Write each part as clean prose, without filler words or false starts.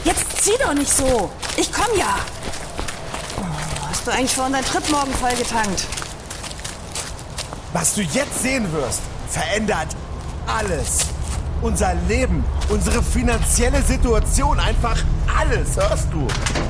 Jetzt zieh doch nicht so. Ich komm ja. Oh, hast du eigentlich für unseren Trip morgen voll getankt? Was du jetzt sehen wirst, verändert alles. Unser Leben, unsere finanzielle Situation, einfach alles, hörst du?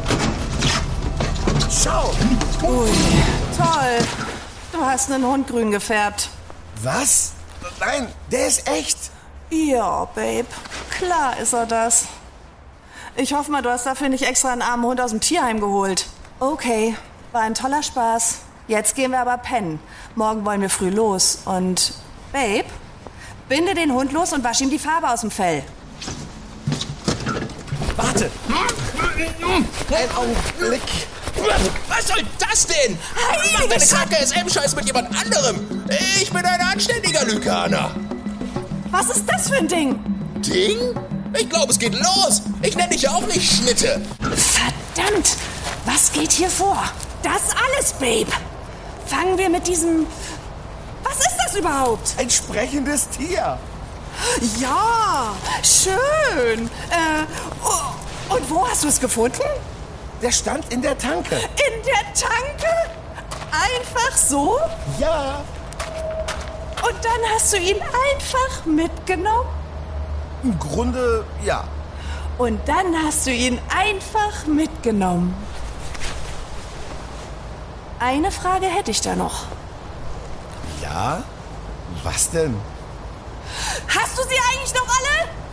Schau! Ui, toll. Du hast einen Hund grün gefärbt. Was? Nein, der ist echt. Ja, Babe. Klar ist er das. Ich hoffe mal, du hast dafür nicht extra einen armen Hund aus dem Tierheim geholt. Okay, war ein toller Spaß. Jetzt gehen wir aber pennen. Morgen wollen wir früh los. Und, Babe, binde den Hund los und wasch ihm die Farbe aus dem Fell. Warte! Ein Augenblick. Was soll das denn? Mach deine kranke SM-Scheiß mit jemand anderem. Ich bin ein anständiger Lykaner. Was ist das für ein Ding? Ding? Ich glaube, es geht los. Ich nenne dich ja auch nicht Schnitte. Verdammt! Was geht hier vor? Das alles, Babe. Fangen wir mit diesem... Was ist das überhaupt? Ein sprechendes Tier. Ja, schön. Und wo hast du es gefunden? Der stand in der Tanke. In der Tanke? Einfach so? Ja. Und dann hast du ihn einfach mitgenommen? Im Grunde, ja. Und dann hast du ihn einfach mitgenommen. Eine Frage hätte ich da noch. Ja? Was denn? Hast du sie eigentlich noch alle?